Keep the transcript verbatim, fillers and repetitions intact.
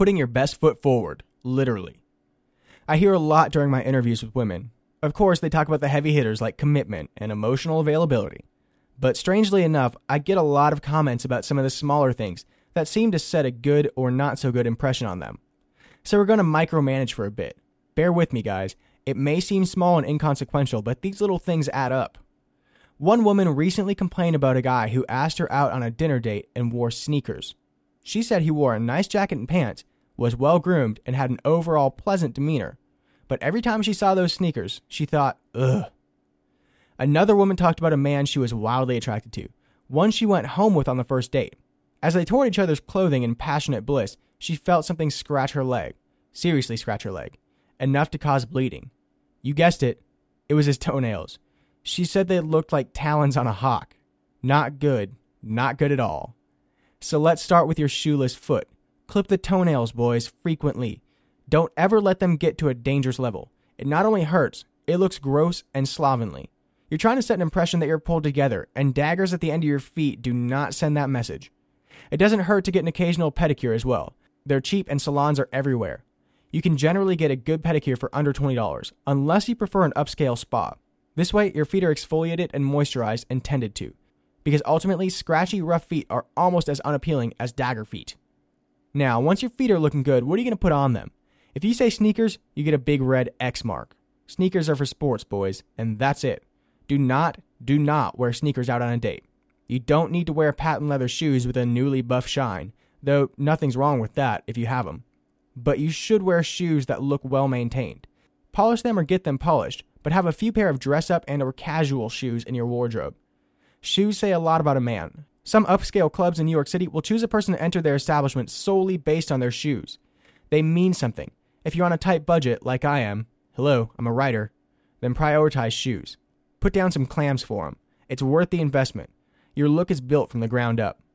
putting your best foot forward, literally. I hear a lot during my interviews with women. Of course, they talk about the heavy hitters like commitment and emotional availability. But strangely enough, I get a lot of comments about some of the smaller things that seem to set a good or not so good impression on them. So we're going to micromanage for a bit. Bear with me, guys. It may seem small and inconsequential, but these little things add up. One woman recently complained about a guy who asked her out on a dinner date and wore sneakers. She said he wore a nice jacket and pants, was well-groomed, and had an overall pleasant demeanor. But every time she saw those sneakers, she thought, ugh. Another woman talked about a man she was wildly attracted to, one she went home with on the first date. As they tore each other's clothing in passionate bliss, she felt something scratch her leg. Seriously scratch her leg. Enough to cause bleeding. You guessed it, it was his toenails. She said they looked like talons on a hawk. Not good. Not good at all. So let's start with your shoeless foot. Clip the toenails, boys, frequently. Don't ever let them get to a dangerous level. It not only hurts, it looks gross and slovenly. You're trying to set an impression that you're pulled together, and daggers at the end of your feet do not send that message. It doesn't hurt to get an occasional pedicure as well. They're cheap and salons are everywhere. You can generally get a good pedicure for under twenty dollars, unless you prefer an upscale spa. This way, your feet are exfoliated and moisturized and tended to, because ultimately, scratchy, rough feet are almost as unappealing as dagger feet. Now, once your feet are looking good, what are you going to put on them? If you say sneakers, you get a big red X mark. Sneakers are for sports, boys, and that's it. Do not, do not wear sneakers out on a date. You don't need to wear patent leather shoes with a newly buff shine, though nothing's wrong with that if you have them. But you should wear shoes that look well maintained. Polish them or get them polished, but have a few pair of dress-up and or casual shoes in your wardrobe. Shoes say a lot about a man. Some upscale clubs in New York City will choose a person to enter their establishment solely based on their shoes. They mean something. If you're on a tight budget, like I am, hello, I'm a writer, then prioritize shoes. Put down some clams for them. It's worth the investment. Your look is built from the ground up.